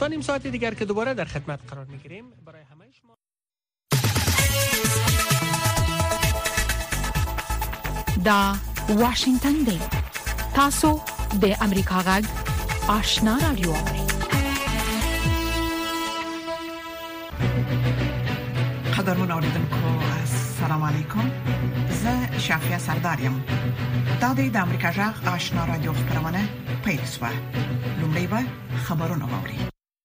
تا نیم ساعت دیگر که دوباره در خدمت قرار میگیریم. برای همه شما دا واشنگتن دی. تاسو د امریکا غږ آشنا رادیو. قدرمن اوریدونکو السلام علیکم. زه شافیا سردارم. دا د امریکا غږ آشنا رادیو خبرونه پیښه. لومړی به خبرونه واوري.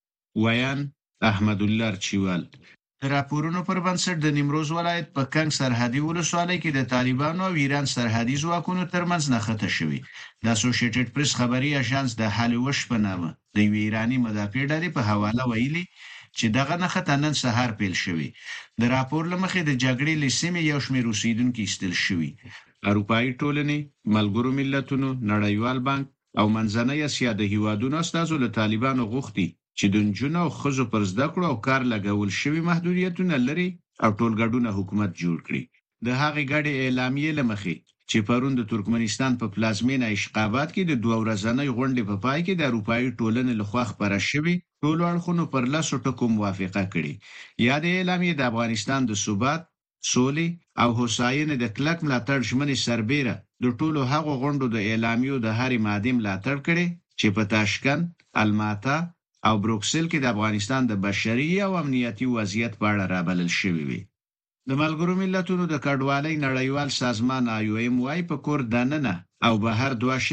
ویان احمد الله چوال. راپورونو پر بنسټ د نیمروز ولایت په کنګ سرحدي ولسوالۍ کې د طالبانو او ایران سرحدي ځواکونو ترمنځ نښته شوې. د اسوسییټډ پریس خبري اژانس د هالیوش په نامه د ایرانی مدافع ډلې په حواله ویلي چې دغه نښته نن سهار پیل شوې. د راپور لمخې د جګړې لسیمې یو شمېر اوسیدونکو ایستل شوي. اروپایي ټولنې، ملګرو ملتونو، نړیوال بانک او منځنۍ اسیا د هیوادونو استازو له طالبانو غوښتي چې د نجونو او ښځو پر زده کړو او کار لګول شوي محدودیتونه لري او ټولګډونه حکومت جوړ کړي. د هغې ګډې اعلامیې له مخې چې پرون د ترکمنستان په پلازمینه اشقاباد کې د 2 ورځنۍ غونډې په پای کې د اروپایي ټولنې لخوا خپاره شوې ټولو اړخونو پر لاسو ټکو موافقه کړې. یاد اعلامیې د افغانستان د ثبات، سولې او هوساینې د کلک ملاتړ ژمنې سربېره د ټولو هغو غونډو د اعلامیو د هرې مادې ملاتړ کړي چې په تاشکند، الماتا او بروکسل کې د افغانستان د بشري او امنیتي وضعیت په اړه رابلل شوی وي. د ملګرو ملتونو د کډوالۍ نړیوال سازمان IOM وايي په کور دننه او بهر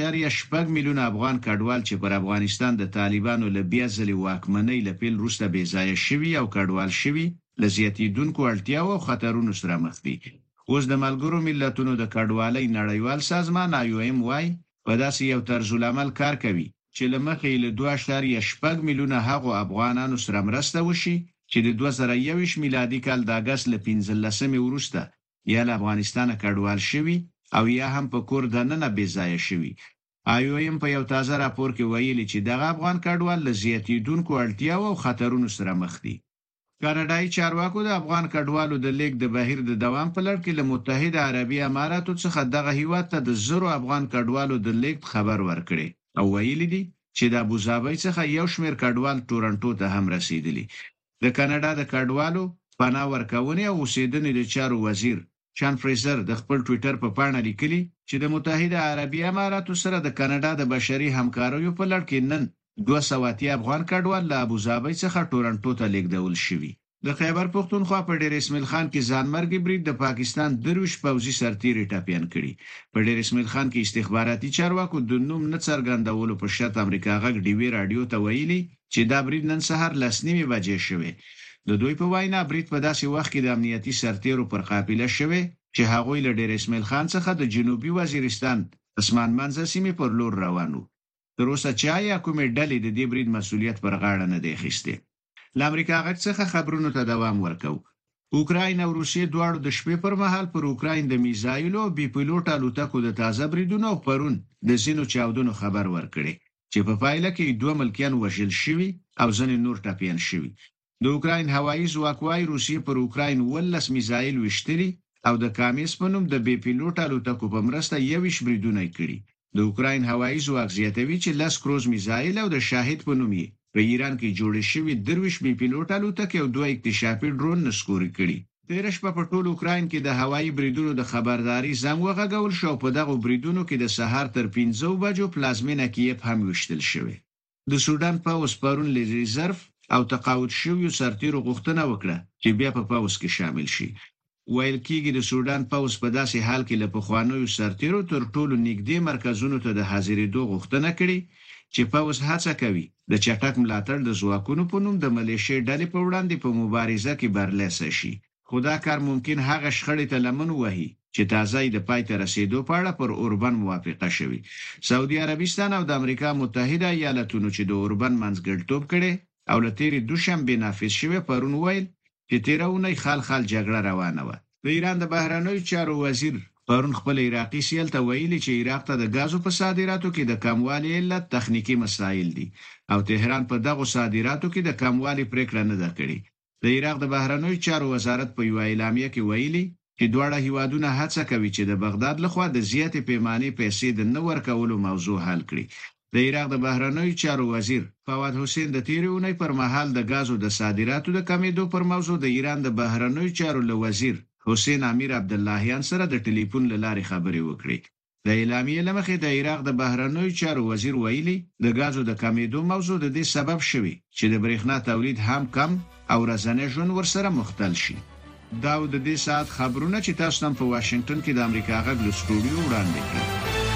2.8 میلیون افغان کډوال چې پر افغانستان د طالبانو له بیا ځلې واکمنۍ له پیل وروسته بې ځایه شوي او کډوال شوي له زیاتېدونکو اړتیاو او خطرونو سره مخ دي. اوس د ملګرو ملتونو د کډوالۍ نړیوال سازمان IOM وايي په داسې یو طرزالعمل کار کوي چې لمخې له 2.8 میلیونه هغو افغانانو سره مرسته وشي چې د 2021 میلادي کال د اگست له 15 وروسته یا له افغانستان کډوال شوي او یا هم په کور دننه بې ځایه شوي. IOM په یو تازه راپور کې ویلي چې دغه افغان کډوال له زیاتېدونکو اړتیاو او خطرونو سره مخ دي. کاناډایي چارواکو د افغان کډوالو د لیږد د بهیر د دوام په لړ کې له متحده عربي اماراتو څخه دغه هیواد ته د 0 افغان کډوالو د لیږد خبر ورکړي او ویلي دي چې د ابوظبي څخه یو شمېر کډوال تورنټو ته هم رسیدلی. د کاناډا د کډوالو پناه ورکونې او اوسېدنې د چارو وزیر شان فریزر د خپل ټوئیټر په پاڼه لیکلي چې د متحده عربي اماراتو سره د کاناډا د بشري همکاریو په لړ کې نن 200 افغان کډوال له ابوظبي څخه تورنټو ته لیږدول شوي. د خیبر پښتونخوا په ډیر اسماعیل خان کې ځانمرګي برید د پاکستان درویش پوځي سرتیري ټاپیان کړي. په ډیر اسماعیل خان کې استخباراتي چارواکو د نوم نه څرګندولو په شرط امریکا غږ ډیوی رادیو ته ویلي چې دا برید نن سهار 10:30 بجې شوی. د دوی په وینا برید په داسې وخت کې د امنیتي سرتیرو پر قافله شوی چې هغوی له ډیر اسماعیل خان څخه د جنوبي وزیرستان اسمان منځ سیمې پر لور روانو. تر اوسه چا یا کومې ډلې د دې برید مسؤلیت پر غاړه نه دی اخیستی. له امریکا غږ څخه خبرونو ته دوام ورکو. اوکراین او روسیې دواړو د شپې پر مهال پر اوکراین د میزایلو او بي پيلوټ الوتکو د تازه بریدونو او پرون د زینو چاودنو خبر ورکړي چې په پایله کې 2 ملکیان وژل شوي او ځینې نور ټپیان شوي. د اوکراین هوایي ځواک وايي روسیې پر اوکراین 12 میزایل وشتري او د کامیس په نوم د بي پيلوټ الوتکو په مرسته 21 بریدونه کړي. د اوکراین هوایي ځواک زیاتوي چې 10 کروز میزایل او د شاهد په نوم په ایران کې جوړ شوی 23 بي پيلوټ الوتکې او 2 اکتشافي ډرون نسکوري کړي. تیر شپه په ټول اوکراین کې د هوایي بریدونو د خبرداري زنګ وغږول شو. په دغه بریدونو کې د سهار تر 5 بجو پلازمینه کیف هم وشتل شوی. د سودان پاوس پرون له ریزرف او تقاعد شویو سرتیرو غوښتنه وکړه چې بیا په پاوس کې شامل شي. ویل کېږي د سودان پاوس په داسې حال کې له پخوانیو سرتیرو تر ټولو نږدې مرکزونو ته د حاضرېدو غوښتنه کړې چې پاوس هڅه کوي د چټک ملاتړ د ځواکونو په نوم د ملیشیا ډلې په وړاندې په مبارزه کې برلاسه شي. خو دا کار ممکن هغه شخړې ته لمن وهي چې تازه د پای ته رسیدو په اړه پر اوربن موافقه شوې. سعودي عربستان او د امریکا متحده ایالاتونو چې د اوربن منځګړیتوب کړي او له تیرې دوشنبې نافذ شوی پرون ویل چې تیره اونۍ خال جګړه روانه وه. د ایران د بهرنیو چارو وزیر پرون خپل عراقي سیل ته ویلي چې عراق ته د غازو په صادراتو کې د کموالي علت تخنیکی مسایل دي او تهران په دغه صادراتو کې د کموالي پریکړه نه ده کړې. د عراق د بهرنیو چارو وزارت په یو اعلامیه کې ویلي چې دواړه هیوادونه هڅه کوي چې د بغداد لخوا د زیاتې پیمانې پیسې د نه ورکولو موضوع حل کړي. د عراق د بهرنیو چارو وزیر فواد حسین د تیرې اونۍ پر مهال د غازو د صادراتو د کمیدو پر موضوع د ایران د بهرنیو چارو له وزیر حسین امیر عبداللهیان سره د ټلیفون له لارې خبرې وکړې. د اعلامیې لمخې د عراق د بهرنیو چارو وزیر ویلي د غازو د کمیدو موضوع د دې سبب شوی چې د برېښنا تولید هم کم او ورځنی ژوند ورسره مختل شي. دا د دې ساعت خبرونه چې تاسو هم په واشنگټن کې د امریکا غږ له سټوډیو وړاندې کړل.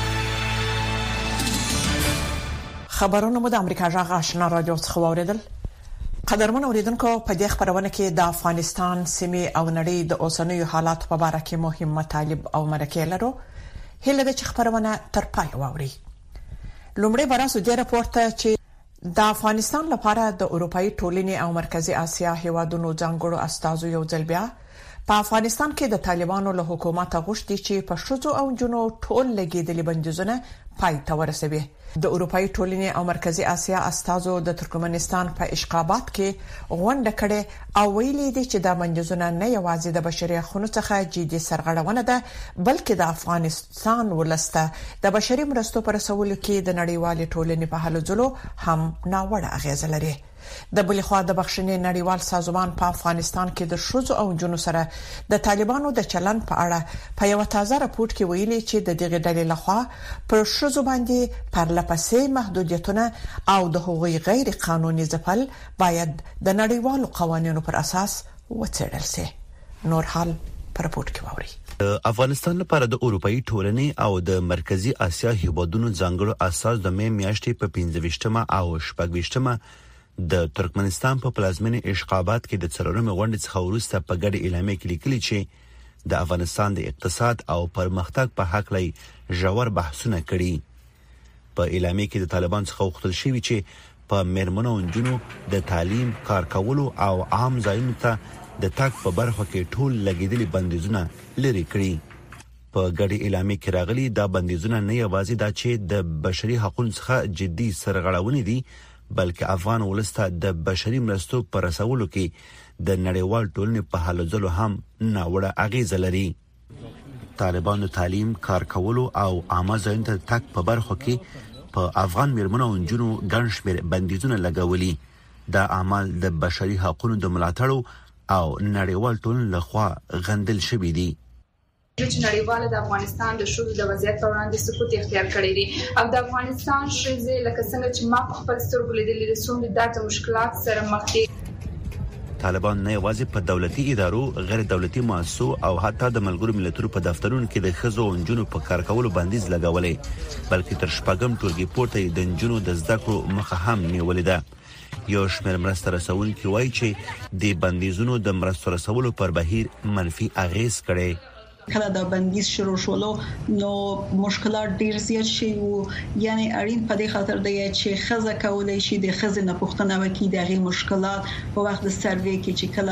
خبرونه مو د امریکا غږ آشنا رادیو څخه واوریدل. قدرمن اوریدونکو په دې خبرونه کې د افغانستان سیمې او نړۍ د اوسنیو حالات په اړه کې مهم مطالب او مرکې لرو. هله د خبرونه تر پای واوري. لومړی براسو د راپورټ چې د افغانستان لپاره د اروپאי ټولنې او مرکزی اسیا هیوادونو ځانګړو استازو یو ځل بیا په افغانستان کې د طالبانو له حکومت غوښتي چې په شذو او جنو ټول لګیدلي بندیزونه پای ته ورسوي. د اروپאי ټولنې او مرکزی اسیا استازو د ترکمنستان په اشقابات کې غونډه کړې او ویلي دي چې د بندیزونه نه یوازې د بشري حقوقو څخه جدي سرغړونه ده بلکې د افغانستان ولسته د بشري مرستو پر رسولو کې د نړیوال ټولنې په هلو ځلو هم ناوړه اغیز لري. د بلې خوا د بخښنې نړیوال سازمان په افغانستان کې د شذو او جنو سره د طالبانو د چلن په اړه په یو تازه راپورټ کې ویلي چې د دغه ډلې لخوا پر شذو باندې پرلپسې محدودیتونه او د حقوقي غیر قانوني ځپل باید د نړیوالو قوانینو پر اساس وڅېړل شي. نور حال پر راپورټ کې ووري. افغانستان لپاره د اروپאי ټولنې او د مرکزی اسیا هیوادونو ځانګړو اساس د مې میاشتې په 15مه او 16مه د ترکمنستان په پلازمینه اشقابات کې د څلورمې غونډې څخه وروسته په ګډه اعلامیه کې لیکلي چې د افغانستان د اقتصاد او پرمختګ په حق لای ژور بحثونه کړي. په اعلامیه کې د طالبان څخه وغوښتل شوی چې په میرمنو او نجونو د تعلیم، کار کولو او عام ځایونو ته د تګ په برخه کې ټول لګیدلي بندیزونه لري کړي. په ګډه اعلامیه کې راغلي دا بندیزونه نه یوازې دا چې د بشري حقوقو څخه جدي سرغړونه دي بلکې افغان ولسته د بشري مرستو پر رسولو کې د نړیوال ټولنې په هلو ځلو هم ناوړه اغیز لري. طالبانو تعلیم، کار کولو او عامه ځایونو ته تګ په برخه کې په افغان میرمنو او نجونو ګڼ شمېر بندیزونه لګولي. دا اعمال د بشري حقوقو د ملاتړ او نړیوال ټولنې لخوا غندل شوي دي. چې نړیواله د افغانستان د شذو د وضعیت په وړاندې سکوت اختیار کړی دی او د افغانستان ښځې لکه څنګه چې ما خپل سترګو لیدلې د څومره د مشکلات سره مخ دي. طالبان نه یوازې په دولتي ادارو، غیر دولتي مؤسسو او حتی د ملګرو ملتونو په دفترونو کې د ښځو او نجونو په کار کولو بندیز لګولې بلکې تر شپږم ټولګي پورته د نجونو د زده کړو مخه هم نیولې ده. یو شمېر مرسته رسونکي وایي چې د بندیزونو د مرستو رسولو پر بهیر منفي اغیز کړي. کله دا بندیز شروع شولو نو مشکلات ډیر زیات شي او یعنی اړین په دې خاطر دی چې خزه کولای شي د خزه نه پوښتنه وکړي د غي مشکلات په وخت د سروې کې چې کله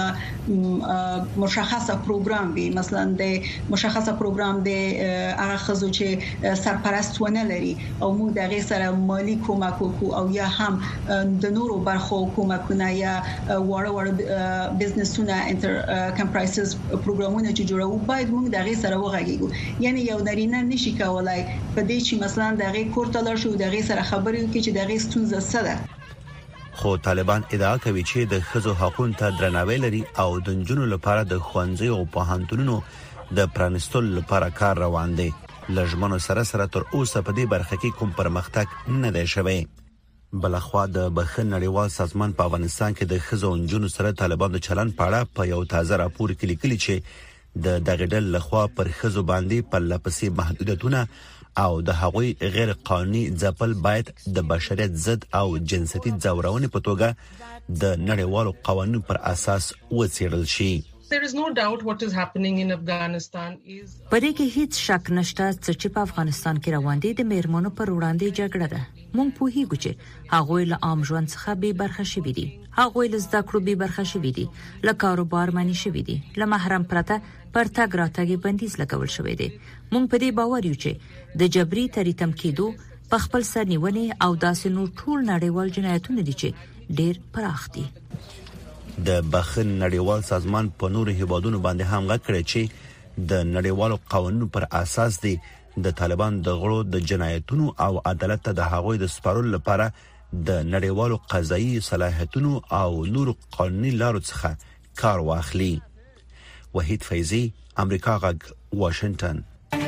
مشخصه پروګرام وي مثلا د مشخصه پروګرام د هغه خزو چې سرپرست ونه لري او موږ د غي سره مالی کومک او یا هم د نورو برخو کومکونه یا وړ بزنسونه انټر کمپرایسز پروګرامونه چې جوړو باید موږ سره وغږیږو. یعنی یو نارینه نشي کولای په دې چې مثلا دغه کورته لار شو دغه سره خبرې وکړي چې دغه ستونزه څه ده. خو طالبان ادعا کوي چې د ښځو حقوقو ته درناوی لري او د نجونو لپاره د ښوونځي او پوهنتونونو د پرانستلو لپاره کار روان دی. لژمنو سره تر اوسه په دې برخه کې کوم پرمختګ نه دی شوی. بلخوا د بخښنې نړیوال سازمان په افغانستان کې د ښځو او نجونو سره طالبان د چلن په اړه په یو تازه راپور کې لیکلي چې د دغه ډلې لخوا پر ښځو باندې پرلپسې محدودیتونه او د هغوی غیر قانوني ځپل باید د بشریت ضد او جنسیتي ځورونې په توګه د نړیوالو قوانینو پر اساس وڅېړل شي. There is no doubt what is happening in Afghanistan is پدې کې هیڅ شک نشته چې په افغانستان کې روان دي د میرمنو پر وړاندې جګړه ده. مونږ پوهیږو چې هغوی له عام ژوند څخه بې برخه شوي دي، هغوی له زده کړو بې برخه شوي دي، له کاروبار منع شوي دي، له محرم پرته پر تګ راتګ بندیز لګول شوی دی. مونږ په دې باور یو چې د جبري تریتم کېدو په خپل سر نیونې او داسې نور ټول نړیوال جنایتونه دي چې ډېر پراخ دي. د بخښنې نړیوال سازمان په نورو هیوادونو باندې هم غږ کړی چې د نړیوالو قوانینو پر اساس دی د طالبان د غړو د جنایتونو او عدالت ته د هغوی د سپارلو لپاره د نړیوالو قضایي صلاحیتونو او نور قانوني لارو څخه کار واخلي. وحید فیضی، امریکا غږ، واشنگټن.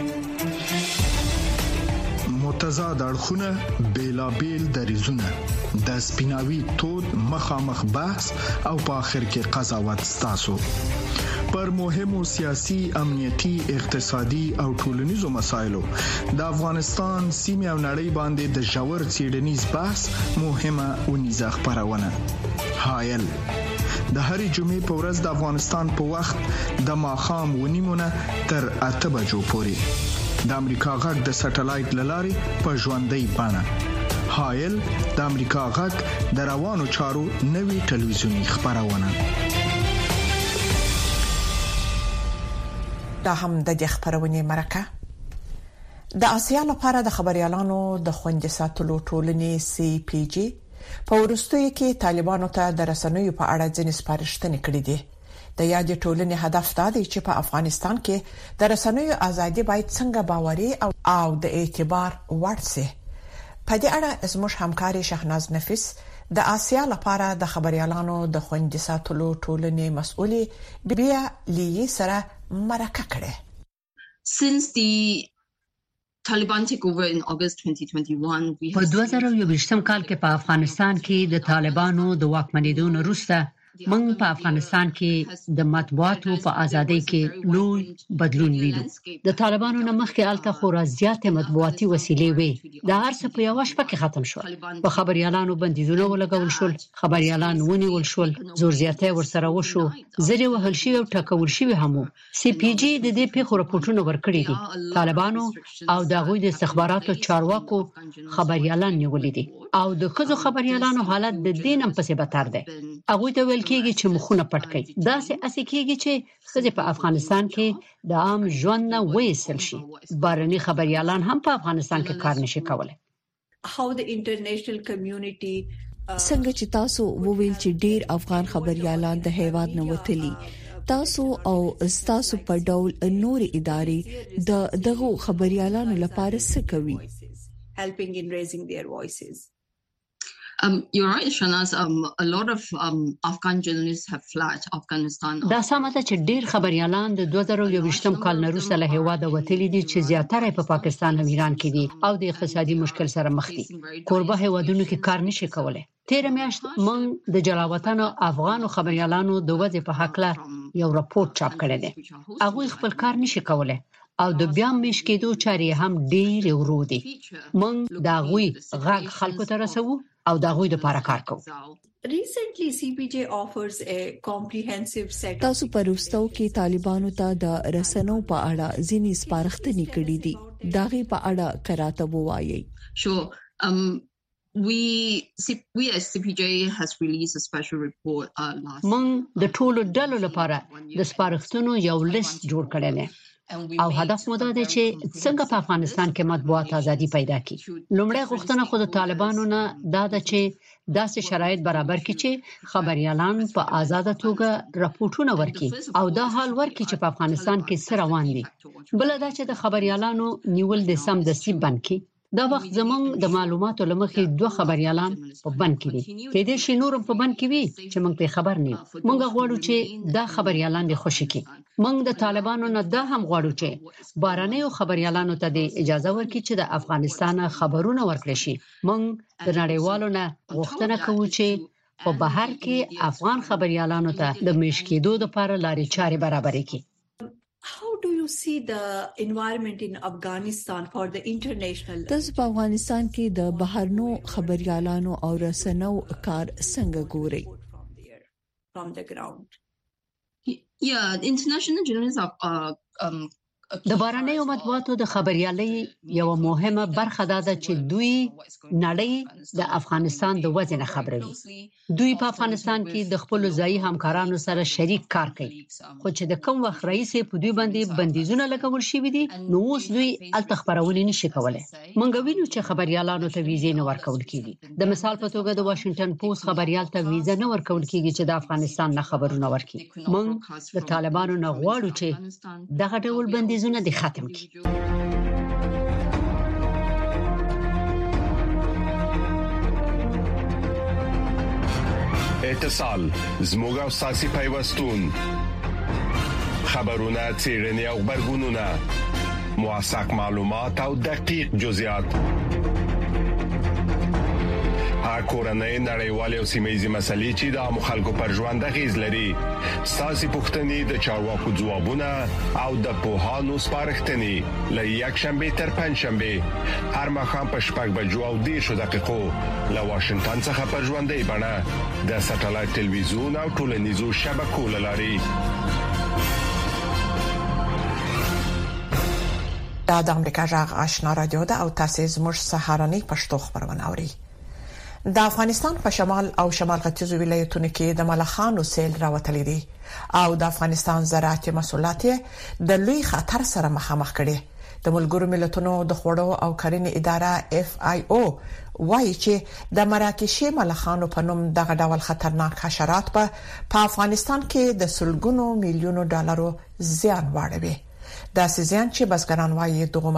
متضاد اړخونه، بیلابیل دریزونه، د سپیناوي تود مخامخ بحث او په آخر کې قضاوت ستاسو پر مهمو سیاسي، امنیتي، اقتصادي او ټولنیزو مسایلو د افغانستان سیمه او نړۍ باندې د ژور څېړنیز بحث مهمه ونیزه خبرونه. هایل د هرې جمعې په ورځ د افغانستان په وخت د ماښام 9:30 تر 8 بجو پورې د امریکا غږ د سټلایټ لارې په ژوندۍ بڼه. هایل د امریکا غږ د روانو چارو نوي ټلویزیونی خبرونه. دا هم د دې خبرونه مرکه د آسیا لپاره د خبريالانو د خوندې ساتلو ټولنې CPJ په ورستوي کې طالبانو ته د رسنیو په اړه ځینې سپارښتنې کړې دي. د یاد ټولنې هدف دا دی چې په افغانستان کې د رسنیو ازادي باید څنګه باوري او د اعتبار وړ شي. په دې اړه زموږ همکاري شهناز نفیس د آسیا لپاره د خبريالانو د خوندې ساتلو ټولنې مسؤلې بیا لیي سره مرکه کړه. Since the Taliban took over in August 2021 په 2021 کال کې په افغانستان کې د طالبانو د واکمنېدو وروسته موږ په افغانستان کې د مطبوعاتو په ازادۍ کې لوی بدلون وینو. د طالبانو نه مخکې الته خورا زیاتې مطبوعاتي وسیلې وې. د هر څه په یو شپه کې ختم شول. په خبريالانو بندیزونه ولګول شول، خبريالان ونیول شول، زور زیاتی ورسره وشو، زری وهل شي او ټکول شي هم. CPJ د دې پیښو راپورټونه ورکړي دي. طالبانو او د غوی د استخباراتو چارواکو خبريالان نیولې دي او د خزو خبريالانو حالت د دینم پسې بتر دی. هغه ته ویل کېږي چې مخونه پټ کړي. دا سه اسې کېږي چې خزه په افغانستان کې د عام ژوند نه وېسل شي. بارني خبريالان هم په افغانستان کې کار نشي کولای. How the international community څنګه چې تاسو وویل چې ډیر افغان خبريالان د هیواد نه وتلي، تاسو او تاسو په ډول نور ادارې د دغه خبريالانو لپاره څه کوي؟ helping in raising their voices. You're right, Shanaz. A lot of Afghan journalists have fled Afghanistan. دا سمه ده چې ډیر خبريالان د 2021 کال نه وروسته له هیواده وتلي دي چې زیاتره په پاکستان او ایران کې دي او د اقتصادي مشکل سره مخ دي. کوربه هیوادونو کې کار نشي کولای. تیر میاشت موږ د جلاوطن افغان خبريالانو د وضع په حق له یو راپورټ چاپ کړی دی. هغه خپل کار نشي کولای او د بیا مش کېدو چارې هم ډېر ورو دي. موږ دا غوي غږ خلکو ته رسو او دا غوي د لپاره کار کوو. Recently CPJ offers a comprehensive set. تاسو پروستو کې طالبانو ته د رسنو په اړه ځینې سپارښتنې کړې دي. داغه په اړه کراته ووایي. Sure. We as CPJ has released a special report last. موږ د ټولو ډلو لپاره د سپارښتنو یو لیست جوړ کړی دی. او هدف مو دا دی چې څنګه په افغانستان کې مطبوعات ازادي پیدا کړي. لومړی غوښتنه خو د طالبانو نه دا ده چې داسې شرایط برابر کړي چې خبريالان په آزاد توګه راپورټونه ورکړي او دا حال ورکړي چې په افغانستان کې څه روان دي. بل دا چې د خبريالانو نیول د سم د سی بند کې دا وخت زمونږ د معلوماتو لمخې دوه خبريالان په بند کې دي. کې دې شي نورم په بند کې وي چې موږ په خبر نه. موږ غواړو چې دا خبريالان دې خوشي کړي. موږ د طالبانو نه دا هم غواړو چې بارنیو خبريالانو ته د اجازه ورکړي چې د افغانستان خبرونه ورکړي شي. موږ د نړیوالو نه غوښتنه کوو چې په بهر کې افغان خبريالانو ته د مشکېدو لپاره لارې چارې برابرې کړي. How do you see the environment in Afghanistan for the international? تاسو په افغانستان کې د بهرنو خبريالانو او رسنیو کار څنګه ګورئ؟ From the ground. Yeah, international journalists are د بارنیو مطبوعاتو د خبريالۍ یو مهمه برخه ده چې دوی نړۍ د افغانستان د وضع نه خبروي. دوی په افغانستان کې د خپل ځایي همکارانو سره شریک کار کوي. خو چې د کوم وخت رئیس په دوی باندې بندیزونه لګول شوي دي نو اوس دوی الته خبرونه نشي کولای. مونږ وینو چې خبريالانو ته ویزې نه ورکول کیږي. د مثال په توګه د واشنگټن پوسټ خبريال ته ویزه نه ورکول کیږي چې د افغانستان نه خبرونه ورکړي. مونږ د طالبانو نه غواړو چې دغه ډول بندیز زونه دي ختم کی. اتصال زموږ او ساسي پیوستون خبرونه چیرنی او خبرګونونه موثق معلومات او دقیق جزئیات کورنۍ نړیوالې او سیمه‌یزې مسلې چې د مخالکو پر ژوند غیز لري ساسي پښتنې د چارواکو ځوابونه او د پوهانو سپارښتنې ل یک شنبه تر پنځ شنبه هر مخام په شپږ بجو او 10 دقیقو ل واشنگټن څخه پر ژوندۍ بڼه د ساتلایت ټلویزیون او ټولنیزو شبکو لاري د امریکا جغ آشنا رادیو ده او تاسو زموږ سهارنی پښتو خبرونه اورئ. د افغانستان په شمال او شمال ختیځو ولایتونو کې د ملخانو سیل راوتلي دي او د افغانستان زراعتي محصولات د لوی خطر سره مخامخ کړي. د ملګرو ملتونو د خوړو او کرنې اداره FAO وایي چې د مراکشي ملخانو په نوم دغه ډول خطرناک حشرات په افغانستان کې د سلګونو میلیونو ډالرو زیان واړوي. دا سيزيان چې بزګران وایي دغه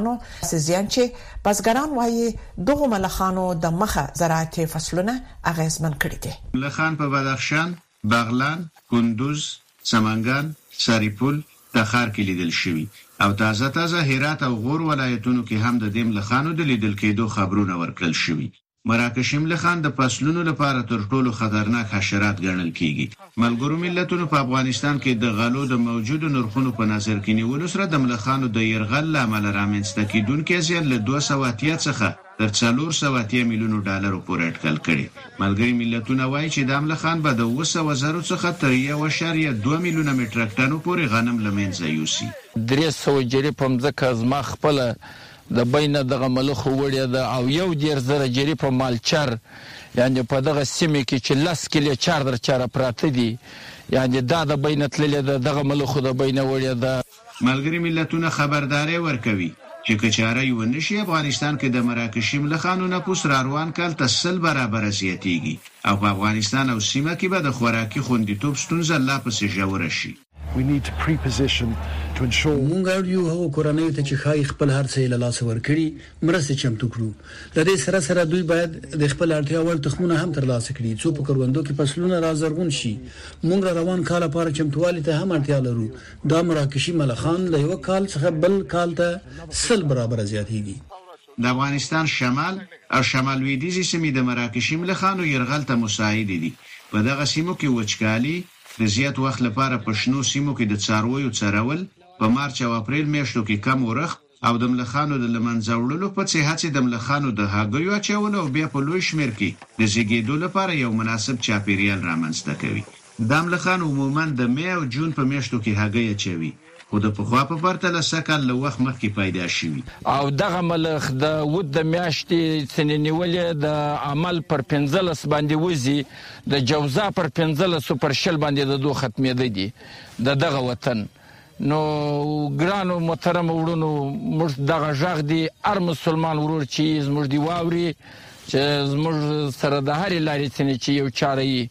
ملخانو د مخه زراعتي فصلونه اغیزمن کړي دي. ملخان په بدخشان، بغلان، کندوز، سمنګان، سریپول، تخار کې لیدل شوی او تازه هرات او غور ولایتونو کې هم د دې ملخانو د لیدل کېدو خبرونه ورکړل شوی. مراکشي ملخان د فصلونو لپاره تر ټولو خطرناک حشرات ګڼل کیږي. ملګرو ملتونو په افغانستان کې د غلو د موجودو نرخونو په نظر کې نیولو سره د ملخانو د يرغل لامل رامنځته کیدونکو زیان له 280 څخه تر 480 میلیونو ډالرو پورې اټکل کړي. ملګری ملتونه وایي چې د ملخان به د 200,000 څخه تر 1.2 میلیونه مترک ټنو پورې غنم لمنځه یوسي. 300 جری په مځکه ازما خپل د بینه دغه ملخ وړیا ده او 1.0 جری په مالچر یعنی په دغه سیمه کې چې 10 کیلو چار در چار پراته دي یعنی دا د بینه تللی دغه ملخ د بینه وړیا ده. ملګری ملتونه خبرداري ورکوي چې کچاره یو نشي افغانستان کې د مراکشي ملخانو نه پوس روان کال تسل برابر زیاتیږي او په افغانستان او سیمه کې به د خوراکي خوندیتوب ستونزه لا پسې ژوره شي. We need to pre-position to ensure مونږ اړیو هغه کورنۍ ته چې خای خپل هرڅه له لاس ورکړي مرسته چمتو کړو. د دې سره دوی باید د خپل اړتیا وړ تخمونه هم تر لاسه کړي څو په کروندو کې فصلونه راځرغون شي. مونږ روان کال لپاره چمتووالي ته هم اړتیا لرو. دا مراکشي ملخان له یو کال څخه بل کال ته 100 برابر زیاتېږي. د افغانستان شمال او شمال لویدیځ سیمې د مراکشي ملخانو يرغل ته مساعد دي. په دغه سیمو کې وچکالي د زیات وخت لپاره په شنو سیمو کې د څارویو څارول په مارچ او اپریل میاشتو کې کم ورخ او د ملخانو د لمنځوړلو په څیر هڅې د ملخانو د هاګیو اچولو او بیا په لوی شمیر کې د زیږیدو لپاره یو مناسب چاپیریال رامنځته کوي. د ملخانو عموما د می او جون په میاشتو کې هاګي اچوي خو د پخوا په پرتله سکل له وخت مخکې پیدا شوی او دغه ملخ د ود د میاشتې سننیولې د عمل پر 15 باندې وزي د جوزا پر 15 پر شل باندې د دوه ختمېده دي دغه وطن. نو ګرانو محترم وړونو موږ دغه ژغ دي هر مسلمان ورور چې زموږ دی واوري چې زموږ سره د هر لارې چې یو چاره یې.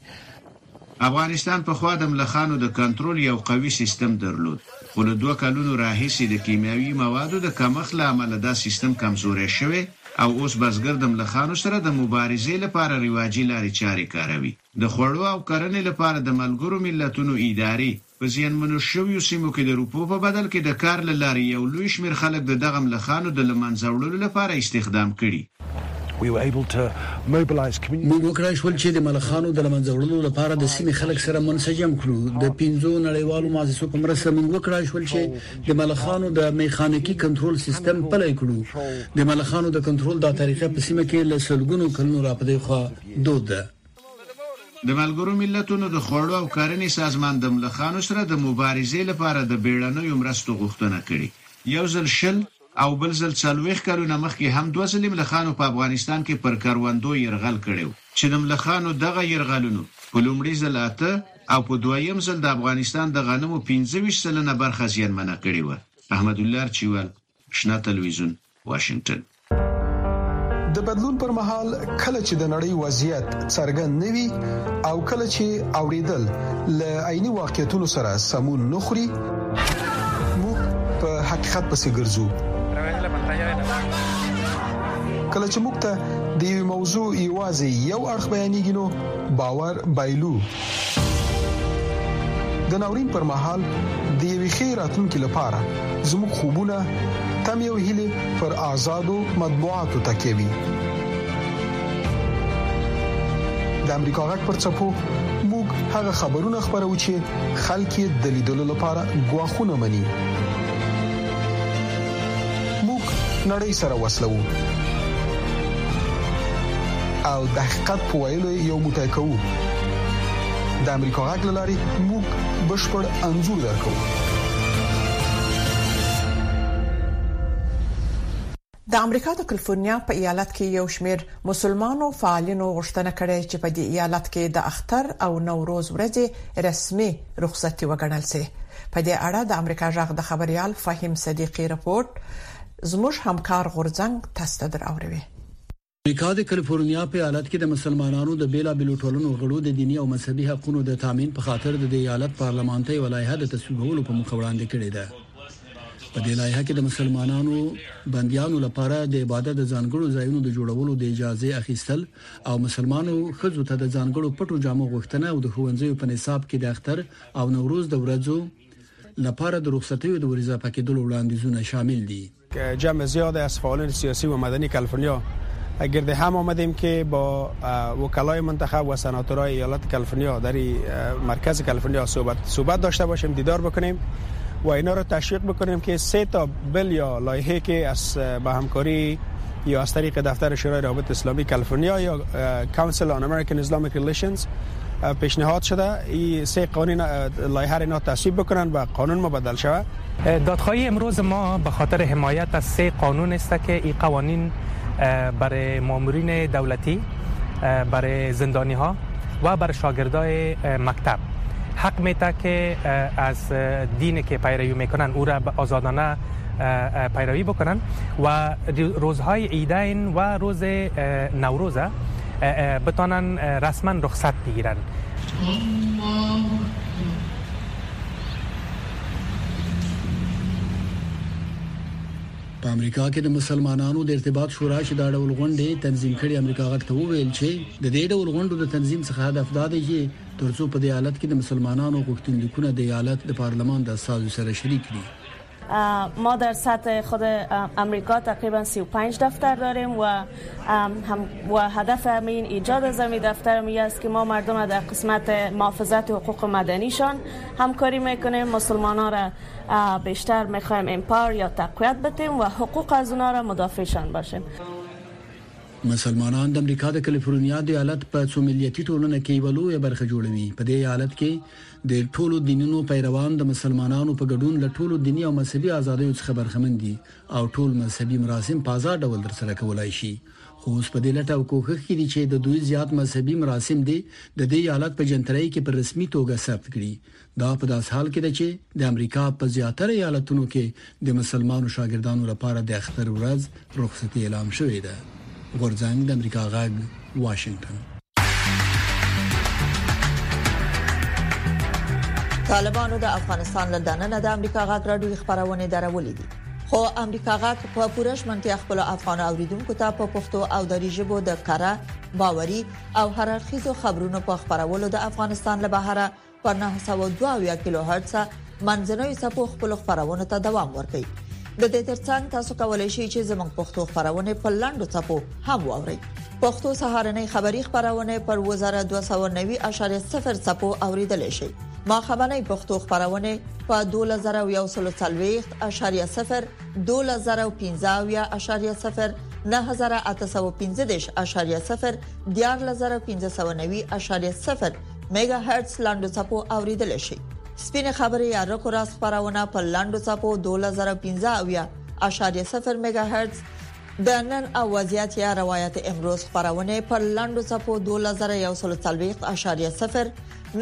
افغانستان په خوا د ملخانو د کنټرول یو قوي سیستم درلود خو له 2 کلونو راهیسې د کیمیاوي موادو د کمښت له امله دا سیستم کمزوري شوی او اوس بزګر د ملخانو سره د مبارزې لپاره ریواجی لارې چارې کاروي. د خوړو او کرنې لپاره د ملګرو ملتونو ادارې په زیانمنو شویو سیمو کې د روپو په بدل کې د کار لارې یو لوی شمېر خلک د دغه ملخانو د لمنځوړلو لپاره استخدام کړي. We were able to mobilize community. موږ وکړای شو چې د ملخانو د لمنځوړلو لپاره د سیمې خلک سره منسجم کړو. د 15 نړیوالو مؤسسو په مرسته موږ وکړای شو چې د ملخانو د میخانیکي کنټرول سیستم پلی کړو. د ملخانو د کنټرول دا طریقه په سیمه کې له سلګونو کلونو راپدې خو دود ده. د ملګرو ملتونو د خوړو او کرنې سازمان د ملخانو سره د مبارزې لپاره د بیړنیو مرستو غوښتنه کړې. یو ځل شل او بل ځل 40 کلونه مخکې هم 2 ځلې ملخانو په افغانستان کې پر کاروندو يرغل کړو چې د ملخانو دغه يرغلونو په لومړي ځل اته او په دویم ځل د افغانستان د غنمو 15% برخه زیانمنه کړې و. احمد الله چوال، شنا تلویزیون، واشنگټن. د بدلون پر مهال کله چې د نړۍ وضعیت څرګند نوي او کله چې اوریدل ل عیني واقعیتونو سره سمون نخري موږ په حقیقت پسې ګرځو. کله چې موږ ته د کدی موضوع ایوازي یو اړخ بیانېږي نو باور بایلو د ناورین پر مهال د یوې خیراتونکو لپاره زموږ خوبونه تم یو هلي پر آزادو مطبوعاتو تکیوي د امریکا غږ پر چپو موږ هغه خبرونه خبرو چې خلک د لیدلو لپاره غواخونه مني موږ نړۍ سره وسلو او د حقیقت په ویلو یو متکو د امریکا غږ لاري موږ بشپړ انزور درکو د امریکا د کالیفورنیا په ایالت کې یو شمېر مسلمانانو فعالینو غوښتنه کړې چې په دې ایالت کې د اختر او نوروز ورځې رسمي رخصتي وګڼل شي په دې اړه د امریکا غږ د خبريال فهیم صدیقی رپورت زموږ همکار غورځنګ تاسو ته دراوړي امریکا د کالیفورنیا په ایالت کې د مسلمانانو د بیلابېلو ټولنو غړو د دینی او مذهبي حقوقو د تامین په خاطر د ایالت پارلمان ته ولایت د تصویبولو په مخ وړاندې کړې ده په دې لایحه کې د مسلمانانو بنديانو لپاره د عبادت د ځانګړو ځایونو د جوړولو د اجازه اخیستل او مسلمانانو خزو ته د ځانګړو پټو جامو غوښتنه او د خوندزیو په نصاب کې د اختر او نوروز د ورځو لپاره د رخصتیو د ورځې پکېدلو وړاندیزونه شامل دي. جمع زیاد از فعالان سیاسی و مدنی کالیفرنیا گرد هم آمدیم که با وکلای منتخب و سناتورای ایالت کالیفرنیا در مرکز کالیفرنیا صحبت داشته باشیم، دیدار بکنیم و اینا رو تشویق بکنیم که 3 تا بیل یا لایحه که از با همکاری یا از طریق دفتر شورای روابط اسلامی کالیفرنیا یا Council on American Islamic Relations پیشنهاد شده، این 3 قانون لایحه را تصویب بکنن و قانون مبدل شود. دادخواهی امروز ما به خاطر حمایت از 3 قانون است که این قوانین برای مامورین دولتی، برای زندانی ها و برای شاگردای مکتب حق میده که از دینی که پیروی میکنن او را آزادانه پیروی بکنن و روزهای عیدین و روز نوروز بتانن رسما رخصت بگیرن. په امریکا کې د مسلمانانو د ارتباط شورا چې دا ډول غونډې تنظیم کړي امریکا غږ ته وویل چې د دې ډول غونډو د تنظیم څخه هدف دا دی چې ترڅو په دې حالت کې د مسلمانانو غوښتنلیکونه د ایالت د پارلمان د اساسو سره شریک کړي. ما در سطح خود امریکا تقریبا 35 دفتر داریم و هدف همین ایجاد از این دفتر می است که ما مردم در قسمت محافظت حقوق مدنیشان همکاری میکنیم، مسلمانان را بیشتر میخوایم امپاور یا تقویت بدیم و حقوق از اونا را مدافعشان باشیم. مسلمانان د امریکا د کالیفورنیا د ایالت په څو ملیتي ټولنه کې ولوي برخه جوړوي. په دې ایالت کې د ټولو دینونو پیروان د مسلمانانو په ګډون له ټولو دینی او مذهبي آزادیو څخه برخمن دي او ټول مذهبي مراسم په آزاد ډول ترسره کولای شي. خو اوس په دې لټه او کوښښ کې دي چې د دوی زیات مذهبي مراسم دي د دې ایالت په جنترۍ کې په رسمي توګه ثبت کړي. دا په داس حال کې ده چې د امریکا په زیاتره ایالتونو کې د مسلمانانو شاګردانو لپاره د اختر ورځ رخصتي اعلان شوې ده. غورځنګ د امریکا غږ واشنگټن. طالبانو د افغانستان له دننه د امریکا غږ راډیو خبرونه درولې دي، خو امریکا غږ په پوره شمنتیا خپل افغان اوریدونکو ته په پښتو او دری ژبه د کاره باوري او هررخیزو خبرونو په خبرولو د افغانستان له بهره پر 902 کیلو هرتز منځنوي صفو خپل خبرونه ته دوام ورکوي. د دې ترڅنګ تاسو کولای شئ چې زموږ پښتو خبرونه په لاندو صفو هم واورئ. پښتو سهارنۍ خبری خبرونه پر 1290.0 صفو اوریدل شي. ما خبرنۍ پښتو خبرونه په 2040.0 2015.0 9815.0 14590.0 میگا هرتز لاندو صفو اوریدل شي. سپینه خبري یا رکو راس خبرونه په لاندو صفو 2015.0 میگا هرتز د نن او وضعیت یا روایت امروز خبرونه په لاندو صفو 2140.0 9915.0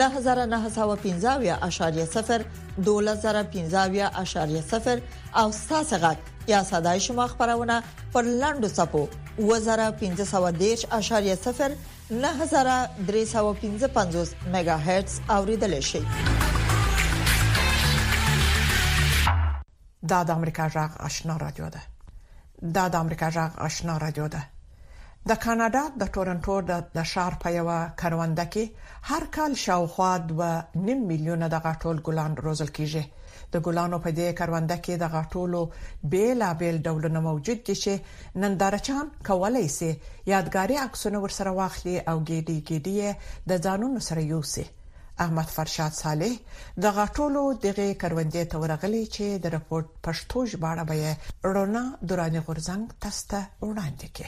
2015.0 او ساسغت یا صداي شما خبرونه په لاندو صفو 1510.0 9355 میگا هرتز اوریدل شي. دا د امریکا غږ آشنا رادیو ده. د کاناډا د ټورنټو د ښار په یو کرونده کې هر کال شاوخوا 2.5 میلیونه د غاټول ګلان روزل کیږي. د ګلانو په دې کرونده کې د غاټولو بیلابیل ډولونه موجود دي چې نندارچان کولای شي یادګاري عکسونه ورسره واخلي او ګډي د ځانونو سره یوسي. احمد فرشاد صالح د غاټولو دغه کروندې ته ورغلی چې د رپورت پښتو ژباړه به رونا دوراني غورزنګ تاسو وړاندې کړي.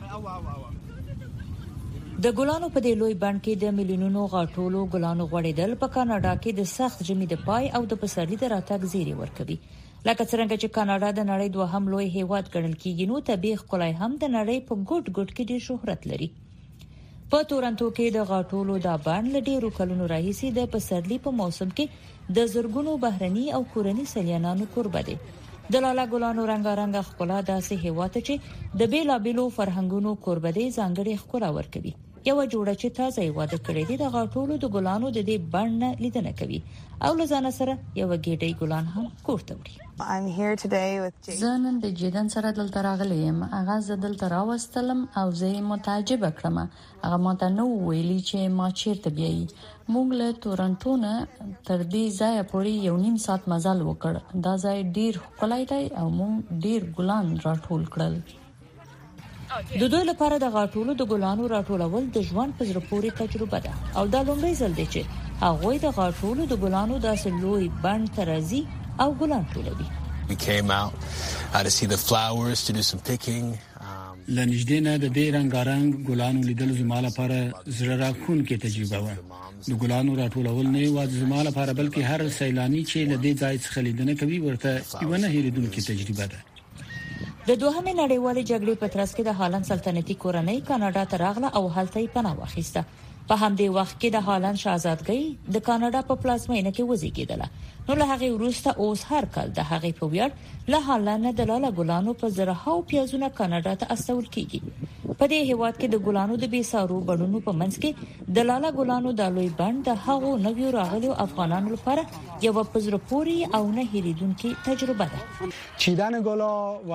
د ګلانو په دې لوی بڼ کې د میلیونونو غاټولو ګلانو غوړېدل په کاناډا کې د سخت ژمي د پای او د پسرلي د راتګ زیری ورکوي. لکه څنګه چې کاناډا د نړۍ دوهم لوی هیواد ګڼل کیږي، نو طبيعي ښکلا هم د نړۍ په ګډ کې ډېر شهرت لري. په تورنټو کې د غاټولو د بڼ ل ډېرو کلونو راهیسې د پسرلي په موسم کې د زرګونو بهرني او کورني سیلانیانو کوربه دي. د لاله ګلانو رنگارنګ ښکلا داسې هیواد چې د بیلابیلو فرهنګونو کوربه دي ځانګړي ښکلا ورکوي. یو جوړه چې تازه واده کړی دی د غاټولو د ګلانو د دې بڼ لیدنه کوي او لزانه سره یو ګډي ګلان هم کوړته وړي. زه نن د جیدن سره دلته راغلی یم. هغه زدل تراوستلم او زه متعجب کړم. هغه ماته نو ویلي چې ما چیرته بیایي. موږ له تورنټو نه تر دې ځای پورې 1.5 ساعت مزل وکړ. دا ځای ډیر ښکلی دی او موږ ډیر ګلان راټول کړل. د دوی لپاره د غاټولو د ګلانو راټولول د ژوند په زړه پورې تجربه ده او دا لومړی ځل دی چې هغه د غاټولو د ګلانو داسې لوی بڼ ته راځي او ګلان ټولوي. We came out to see the flowers, to do some picking. لنجدې نه د دې رنگارنګ ګلانو لیدل زما لپاره زړه راکونکې تجربه و. د ګلانو راټولول نه یوازې زما لپاره بلکې هر سیلانی چې له دې ځای څخه لیدنه کوي ورته یو نه هېریدونکې تجربه ده. د دوهمې نړیوالې جګړې په ترڅ کې د هالند سلطنتي کورنۍ کاناډا ته راغله او هلته یې پناه واخیسته. په همدې وخت کې د هالند شاهزادګۍ د کاناډا په پلازمینه کې وزیږیدله. نو له هغه وروسته اوس هر کال د هغه په ویاړ له هالند د لاله ګلانو په زرهاو پیازونه کاناډا ته استول کیږي. په دې هیواد کې د ګلانو د بیسارو بڼونو په منځ کې د لاله ګلانو د لوی بڼ د هغو نویو راغلو افغانانو لپاره یو پزرپوري او نه هېریدونکې تجربه ده. چیدن گلا و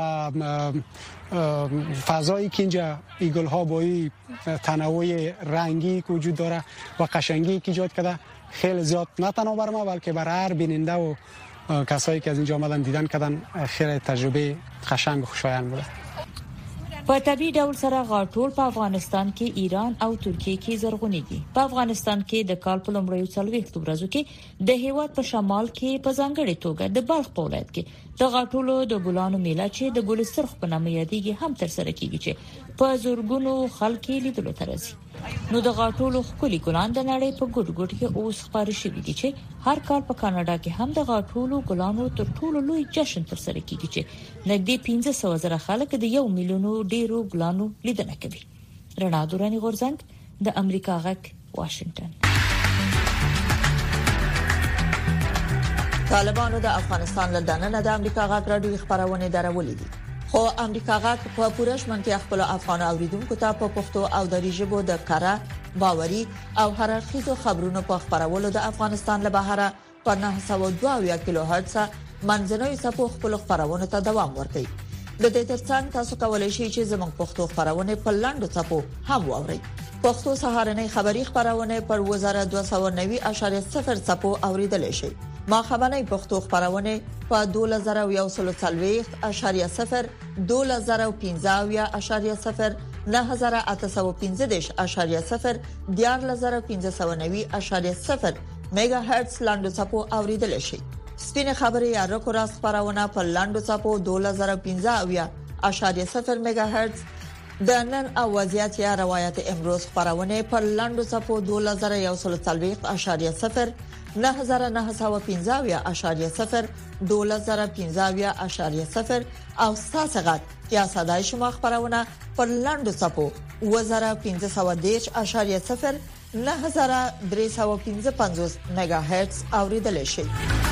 فضایی که اینجا این گل‌ها با این تنوع رنگی که وجود داره و قشنگی که ایجاد کرده خیلی زیاد نه تنها بر ما بلکه بر هر بیننده و کسایی که از اینجا آمدن دیدن کردن خیلی تجربه قشنگ و خوشایند بوده. په طبي ډول سره غاټول په افغانستان کې، ایران او ترکیه کې زرغونېږي. په افغانستان کې د کال په لومړیو 40 ورځو کې د هیواد په شمال کې په ځانګړي توګه د بلخ په ولایت کې د غاټولو د ګلانو میله چې د ګل سرخ په نامه یادېږي هم تر سره کیږي چې په زورګونو خلک لیدلو ته راځي. نو د غاټولو خولي ګلان د نړۍ په ګډ کې اوس خبرې شوې دي چې هر کال په کاناډا کې هم د غاټولو ګلانو تر ټولو لوی جشن تر سره کیږي چې نږدې 15,000 خلک د 1 میلیون ډیرو ګلانو لیدنه کوي. رڼا دوراني غورزنګ د امریکا غږ واشنگټن. طالبانو د افغانستان له دننه د امریکا غږ راډیو خبرونه درولې دي. خو امریکا غږ په پوره شمنتیا خپل افغان اوریدونکو ته په پښتو او دری ژبه د کاره باوري او هررخیزو خبرونو په خبرولو د افغانستان له بهره په 902 کیلو هرتز منځنوي صفو خپل خبرونه ته دوام ورکوي. د دې ترڅنګ تاسو کولای شئ چې زموږ پښتو خبرونه په لاندو صفو هم واورئ. پښتو سهارنۍ خبری خبرونه پر 1290.0 صفو اوریدل شي. ما خبرنۍ پښتو خبرونه په 2040.0 2015.0 9815.0 14590.0 میگا هرتز لاندو صفو اوریدل شي. سپینه خبري یا رکوراس خبرونه په لاندو صفو 2015.0 میگا هرتز د نن اوازيات یا روایت امروز خبرونه په لاندو صفو 2140.0 9915.0 2015.0 او ساسغت یا صداي شما خبرونه په لاندو صفو 1510.0 9355 میگا هرتز اوریدل شي.